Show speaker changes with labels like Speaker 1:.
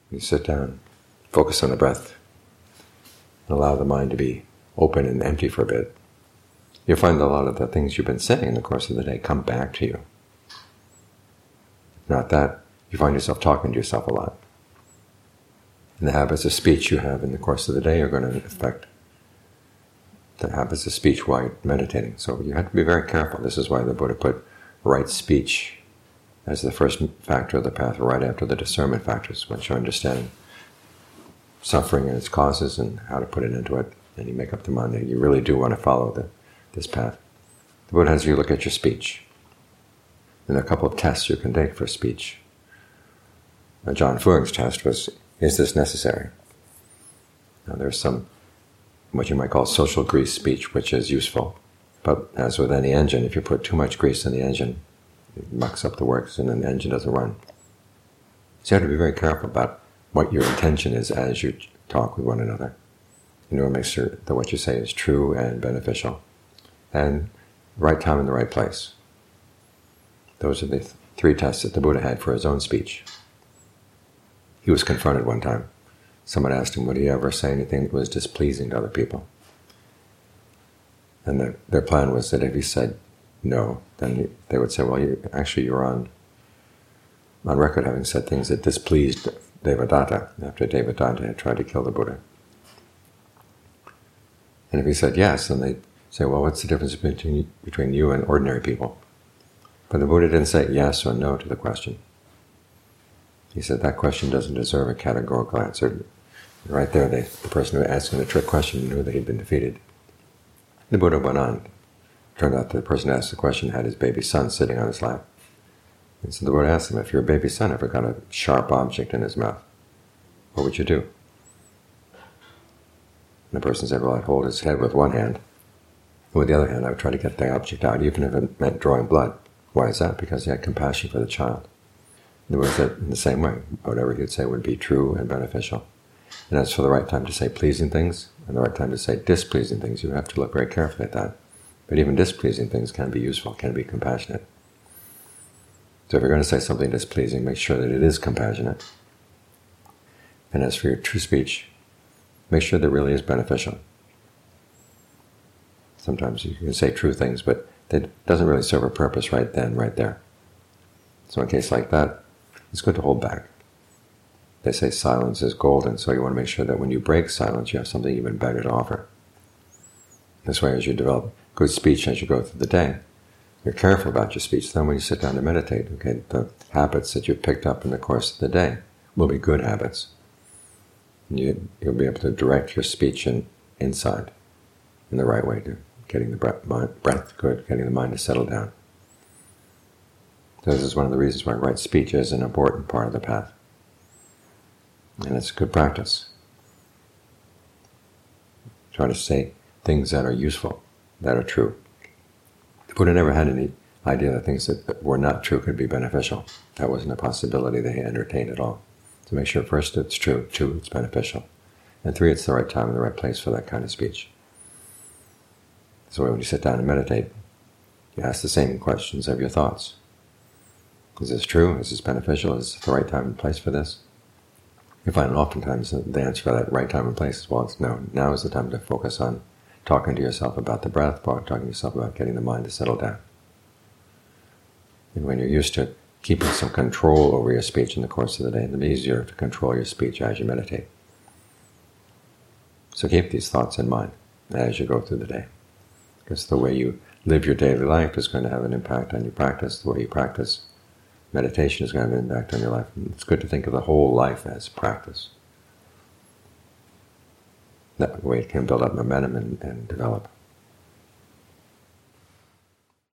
Speaker 1: You sit down, focus on the breath, and allow the mind to be open and empty for a bit. You'll find a lot of the things you've been saying in the course of the day come back to you. Not that, you find yourself talking to yourself a lot. And the habits of speech you have in the course of the day are going to affect the habits of speech while you're meditating. So you have to be very careful. This is why the Buddha put right speech as the first factor of the path, right after the discernment factors, once you understand suffering and its causes and how to put it into it, and you make up the mind that you really do want to follow this path. The Buddha has you look at your speech. And there are a couple of tests you can take for speech. Now, John Fuang's test was, is this necessary? Now there's some, what you might call social grease speech, which is useful. But as with any engine, if you put too much grease in the engine, it mucks up the works and then the engine doesn't run. So you have to be very careful about what your intention is as you talk with one another. You know, make sure that what you say is true and beneficial. And right time and the right place. Those are the three tests that the Buddha had for his own speech. He was confronted one time. Someone asked him, would he ever say anything that was displeasing to other people? And their plan was that if he said no, then they would say, well, you're on record having said things that displeased Devadatta, after Devadatta had tried to kill the Buddha. And if he said yes, then they'd say, well, what's the difference between you and ordinary people? But the Buddha didn't say yes or no to the question. He said that question doesn't deserve a categorical answer. Right there, the person who asked him the trick question knew that he'd been defeated. The Buddha went on. It turned out the person who asked the question had his baby son sitting on his lap. And so the Buddha asked him, if your baby son ever got a sharp object in his mouth, what would you do? And the person said, well, I'd hold his head with one hand, and with the other hand I would try to get the object out, even if it meant drawing blood. Why is that? Because he had compassion for the child. The Buddha said in the same way, whatever he would say would be true and beneficial. And as for the right time to say pleasing things and the right time to say displeasing things, you have to look very carefully at that. But even displeasing things can be useful, can be compassionate. So if you're going to say something displeasing, make sure that it is compassionate. And as for your true speech, make sure that it really is beneficial. Sometimes you can say true things, but it doesn't really serve a purpose right then, right there. So in a case like that, it's good to hold back. They say silence is golden, so you want to make sure that when you break silence, you have something even better to offer. This way, as you develop good speech as you go through the day, you're careful about your speech. Then when you sit down to meditate, okay, the habits that you've picked up in the course of the day will be good habits. And you'll be able to direct your speech inside in the right way, to getting the breath good, getting the mind to settle down. So this is one of the reasons why right speech is an important part of the path. And it's good practice. Try to say things that are useful, that are true. The Buddha never had any idea that things that were not true could be beneficial. That wasn't a possibility that he entertained at all. So make sure first it's true, two, it's beneficial, and three, it's the right time and the right place for that kind of speech. So when you sit down and meditate, you ask the same questions of your thoughts. Is this true? Is this beneficial? Is this the right time and place for this? You find oftentimes the answer for that right time and place is, well, it's no. Now is the time to focus on talking to yourself about the breath, talking to yourself about getting the mind to settle down. And when you're used to keeping some control over your speech in the course of the day, it'll be easier to control your speech as you meditate. So keep these thoughts in mind as you go through the day. Because the way you live your daily life is going to have an impact on your practice. The way you practice meditation is going to have an impact on your life. And it's good to think of the whole life as practice. That way it can build up momentum and develop.